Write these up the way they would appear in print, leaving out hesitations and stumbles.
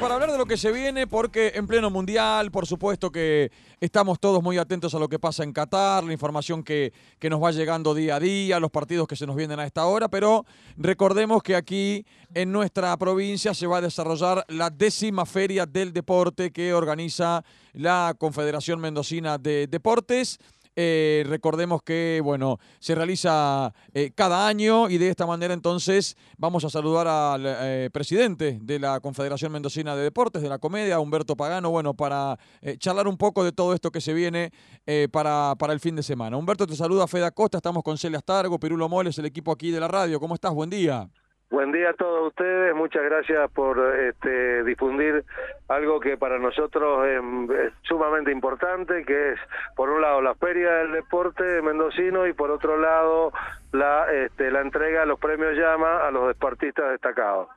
para hablar de lo que se viene, porque en pleno mundial, por supuesto que estamos todos muy atentos a lo que pasa en Qatar, la información que nos va llegando día a día, los partidos que se nos vienen a esta hora, pero recordemos que aquí en nuestra provincia se va a desarrollar la 10ª Feria del Deporte que organiza la Confederación Mendocina de Deportes. Recordemos que, bueno, se realiza cada año y de esta manera entonces vamos a saludar al presidente de la Confederación Mendocina de Deportes, de la Comedia, Humberto Pagano, bueno, para charlar un poco de todo esto que se viene para el fin de semana. Humberto, te saluda Fede Acosta, estamos con Celia Astargo, Pirulo Moles, el equipo aquí de la radio. ¿Cómo estás? Buen día. Buen día a todos ustedes, muchas gracias por difundir algo que para nosotros es sumamente importante, que es por un lado la Feria del Deporte mendocino y por otro lado la entrega de los premios Llama a los deportistas destacados.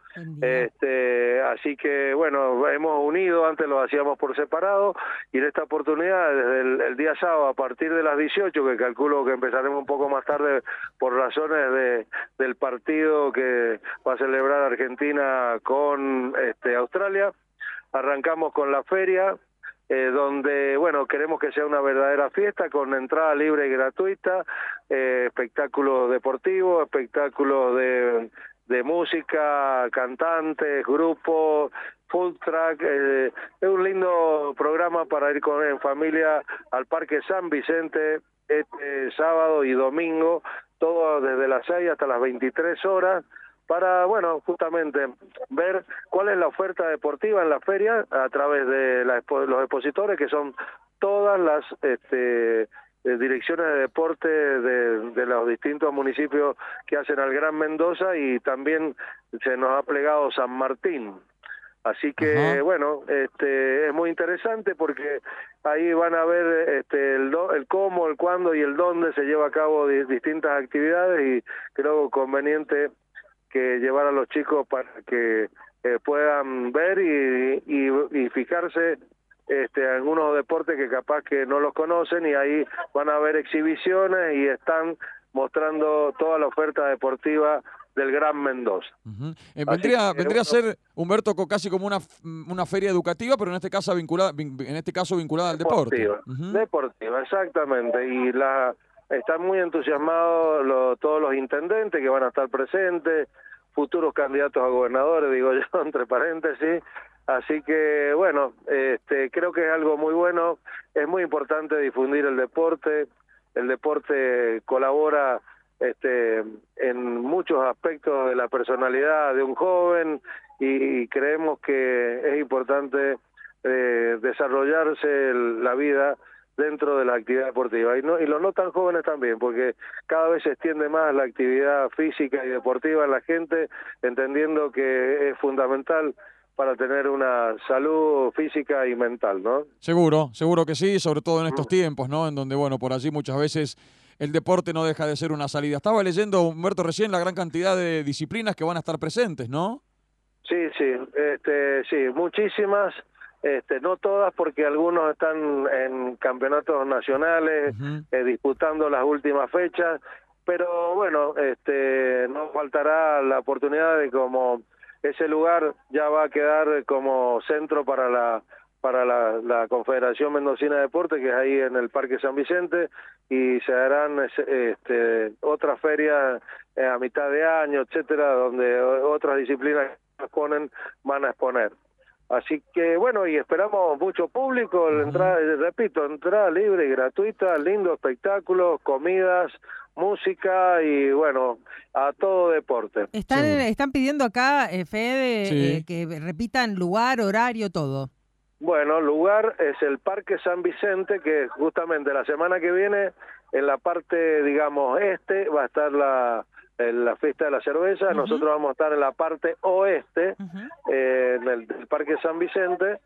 Así que bueno, hemos unido, antes lo hacíamos por separado y en esta oportunidad desde el día sábado a partir de las 18, que calculo que empezaremos un poco más tarde por razones del partido que va a celebrar Argentina con Australia, arrancamos con la feria, donde, bueno, queremos que sea una verdadera fiesta con entrada libre y gratuita, espectáculos deportivos, espectáculos de música, cantantes, grupos, food track. Es un lindo programa para ir en familia al Parque San Vicente este sábado y domingo, todo desde las 6 hasta las 23 horas, para, bueno, justamente ver cuál es la oferta deportiva en la feria a través de los expositores, que son todas las direcciones de deporte de los distintos municipios que hacen al Gran Mendoza, y también se nos ha plegado San Martín. Así que, bueno, es muy interesante porque ahí van a ver el cómo, el cuándo y el dónde se lleva a cabo distintas actividades, y creo conveniente que llevar a los chicos para que puedan ver y fijarse algunos deportes que capaz que no los conocen, y ahí van a ver exhibiciones y están mostrando toda la oferta deportiva del Gran Mendoza. Vendría a ser, Humberto, casi como una feria educativa, pero en este caso vinculada al deporte. Deportiva, exactamente, y están muy entusiasmados todos los intendentes que van a estar presentes, futuros candidatos a gobernadores, digo yo, entre paréntesis. Así que, bueno, creo que es algo muy bueno. Es muy importante difundir el deporte. El deporte colabora en muchos aspectos de la personalidad de un joven, y creemos que es importante desarrollarse la vida dentro de la actividad deportiva, y los no tan jóvenes también, porque cada vez se extiende más la actividad física y deportiva en la gente, entendiendo que es fundamental para tener una salud física y mental, ¿no? Seguro que sí, sobre todo en estos tiempos, ¿no? En donde, bueno, por allí muchas veces el deporte no deja de ser una salida. Estaba leyendo, Humberto, recién la gran cantidad de disciplinas que van a estar presentes, ¿no? Sí, muchísimas. No todas, porque algunos están en campeonatos nacionales, disputando las últimas fechas, pero bueno, no faltará la oportunidad de, como ese lugar ya va a quedar como centro para la Confederación Mendocina de Deportes, que es ahí en el Parque San Vicente, y se harán otras ferias a mitad de año, etcétera, donde otras disciplinas que van a exponer. Así que, bueno, y esperamos mucho público, repito, entrada libre y gratuita, lindo espectáculo, comidas, música y, bueno, a todo deporte. Están pidiendo acá, Fede, que repitan lugar, horario, todo. Bueno, lugar es el Parque San Vicente, que justamente la semana que viene, en la parte, digamos, va a estar la fiesta de la cerveza. Nosotros vamos a estar en la parte oeste, en el Parque San Vicente,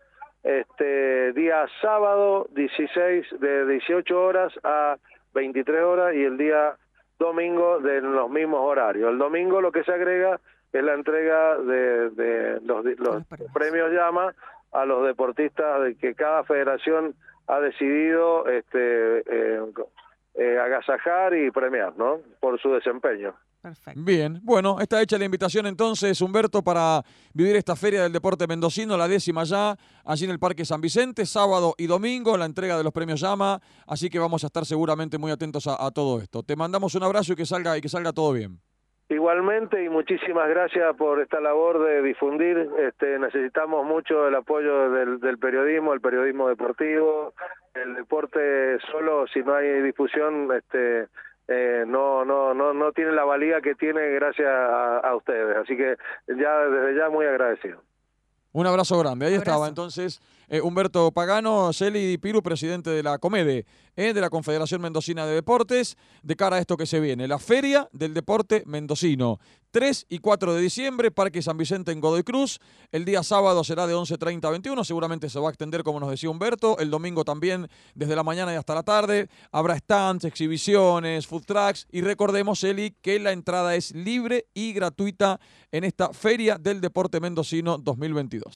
día sábado 16, de 18 horas a 23 horas, y el día domingo de los mismos horarios. El domingo lo que se agrega es la entrega de los premios Llama a los deportistas que cada federación ha decidido agasajar y premiar, ¿no? Por su desempeño. Perfecto. Bien, bueno, está hecha la invitación entonces, Humberto, para vivir esta Feria del Deporte Mendocino, la 10ª ya, allí en el Parque San Vicente, sábado y domingo, la entrega de los premios Llama, así que vamos a estar seguramente muy atentos a todo esto. Te mandamos un abrazo y que salga todo bien. Igualmente, y muchísimas gracias por esta labor de difundir. Necesitamos mucho el apoyo del periodismo, el periodismo deportivo. El deporte solo, si no hay difusión, no tiene la valía que tiene gracias a ustedes. Así que desde ya muy agradecido. Un abrazo grande. Ahí Abrazo. estaba entonces Humberto Pagano, Celi Di Piru, presidente de la Comede, de la Confederación Mendocina de Deportes, de cara a esto que se viene, la Feria del Deporte Mendocino. 3 y 4 de diciembre, Parque San Vicente en Godoy Cruz. El día sábado será de 11:30 a 21, seguramente se va a extender como nos decía Humberto. El domingo también, desde la mañana y hasta la tarde. Habrá stands, exhibiciones, food trucks. Y recordemos, Eli, que la entrada es libre y gratuita en esta Feria del Deporte Mendocino 2022.